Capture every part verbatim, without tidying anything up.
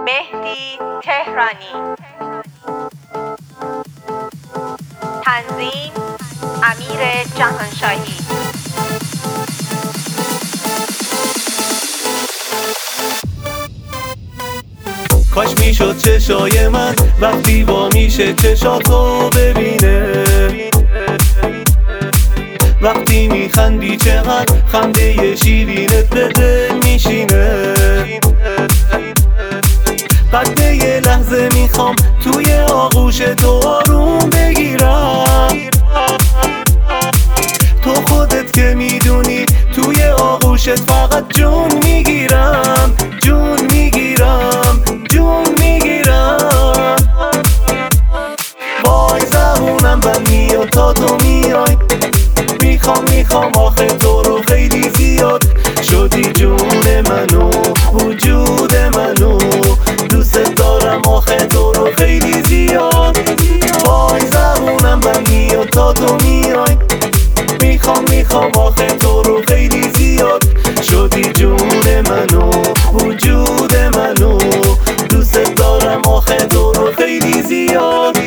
مهدی تهرانی. تنظیم امیر جهانشاهی. کاش میشد چشای من وقتی با میشه چشاتو ببینه، وقتی میخندی چقدر خنده شیرینت به دل میشینه. قد یه لحظه میخوام توی آغوش تو آروم بگیرم، تو خودت که میدونی توی آغوشت فقط جون میگیرم، جون میگیرم، جون میگیرم. وای زبونم بند میاد تا تو میای، میخوام میخوام آخه تو رو خیلی زیاد. شدی جون منو وجود منو، دوست دارم آخه تو رو خیلی زیاد. وای زبونم بند میاد تا تو میای، میخوام میخوام آخه تو رو خیلی زیاد. شدی جون منو وجود منو، دوست دارم آخه تو رو خیلی زیاد.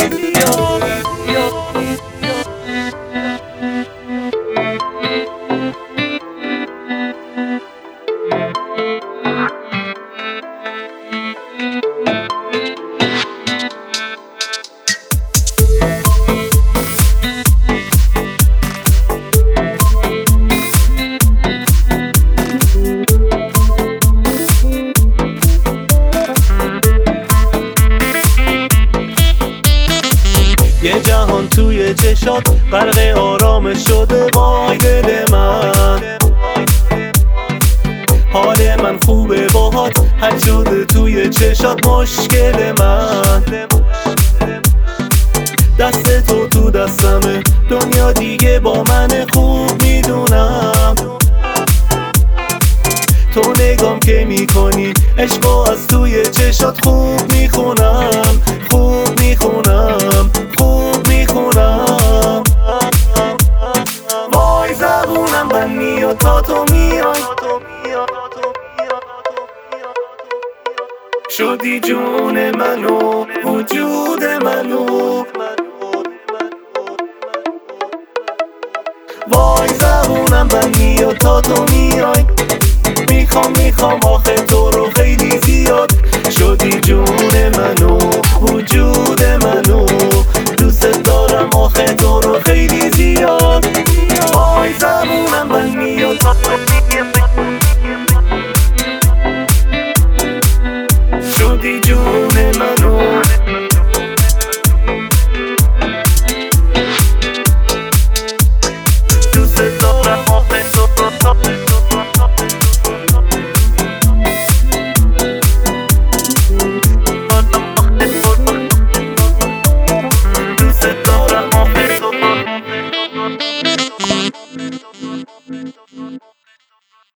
یه جهان توی چشات غرق آرامش شده. وای دل من، حال من خوبه باهات، حل شده توی چشات مشکل من. دست تو تو دستمه، دنیا دیگه با من خوب میدونم. تو نگام که میکنی عشقو از توی چشات خوب میخونم، خوب میخونم، خوب میخونم. وای زبونم بند میاد تا تو میای، شدی جون منو وجود منو. وای زبونم بند میاد تا تو میای، میخوام میخوام آخه تو رو خیلی زیاد. شدی جون منو وجود